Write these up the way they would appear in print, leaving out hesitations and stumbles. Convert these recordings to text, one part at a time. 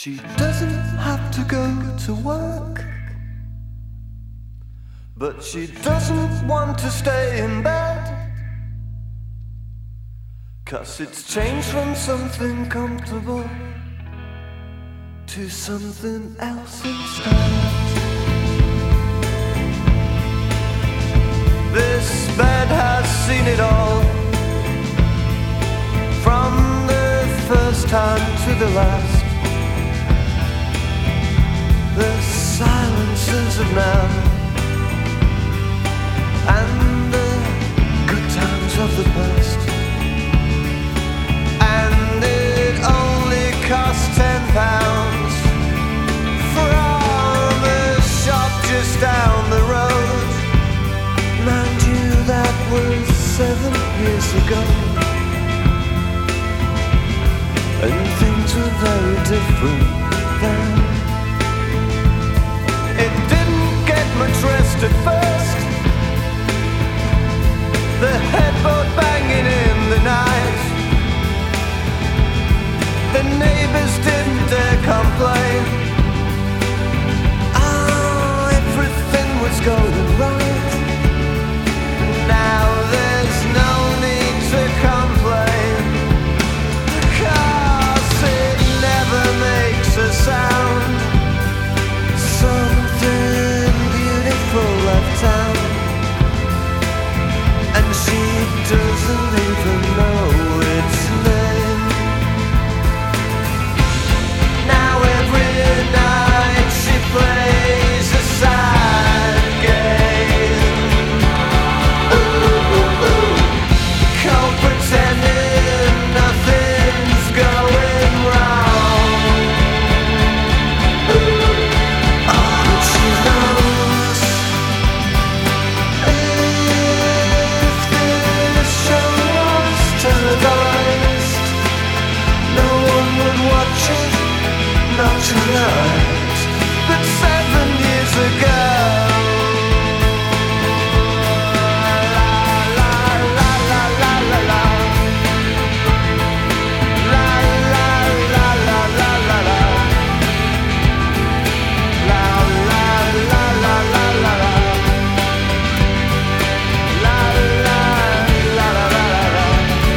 She doesn't have to go to work, but she doesn't want to stay in bed, 'cause it's changed from something comfortable to something else instead. This bed has seen it all, from the first time to the last. The silences of now and the good times of the past. And it only cost £10 from a shop just down the road. Mind you, that was 7 years ago, and things were very different then. It didn't get much rest at first, the headboard banging in the night. The neighbors didn't dare complain. Oh, everything was going right. Now there's no need to complain, 'cause it never makes a sound. Something beautiful left town, and she doesn't even know its name. Now every night she plays a sad game. Ooh, ooh, ooh. Cold pretending nothing's going wrong. But she knows if this show was televised, no one would watch it, not tonight, but 7 years ago. La la la la la la. La la la la la la la. La la la la la la la. La la la la la la.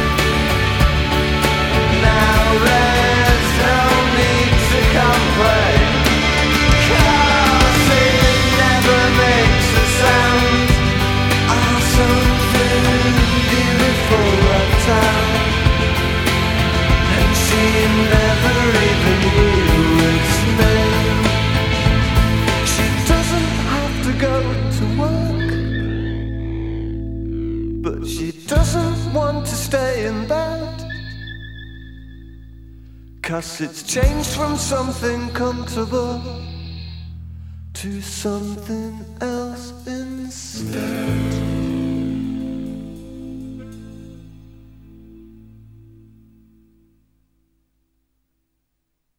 Now there's no need to complain, 'cause it never makes a sound. Oh, something beautiful left town, and she never even knew its name. She doesn't have to go to work, but she doesn't want to stay in bed, 'cause it's changed from something comfortable to something else instead.